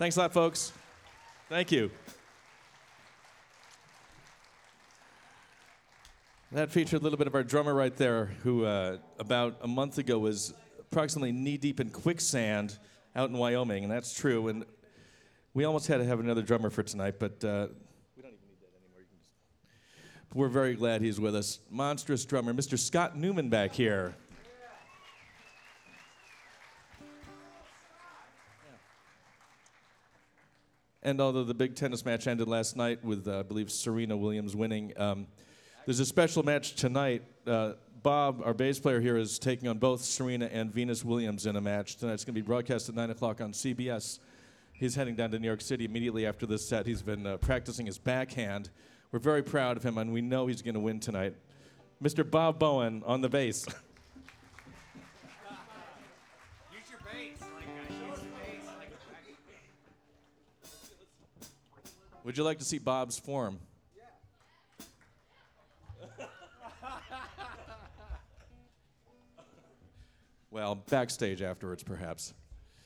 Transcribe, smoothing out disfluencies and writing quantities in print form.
Thanks a lot, folks. Thank you. That featured a little bit of our drummer right there, who about a month ago was approximately knee-deep in quicksand out in Wyoming, and that's true. And we almost had to have another drummer for tonight, but we don't even need that anymore. But we're very glad he's with us. Monstrous drummer, Mr. Scott Newman back here. And although the big tennis match ended last night with, I believe, Serena Williams winning, there's a special match tonight. Bob, our bass player here, is taking on both Serena and Venus Williams in a match tonight. It's going to be broadcast at 9 o'clock on CBS. He's heading down to New York City immediately after this set. He's been practicing his backhand. We're very proud of him, and we know he's going to win tonight. Mr. Bob Bowen on the bass. Use your bass. Would you like to see Bob's form? Well, backstage afterwards, perhaps.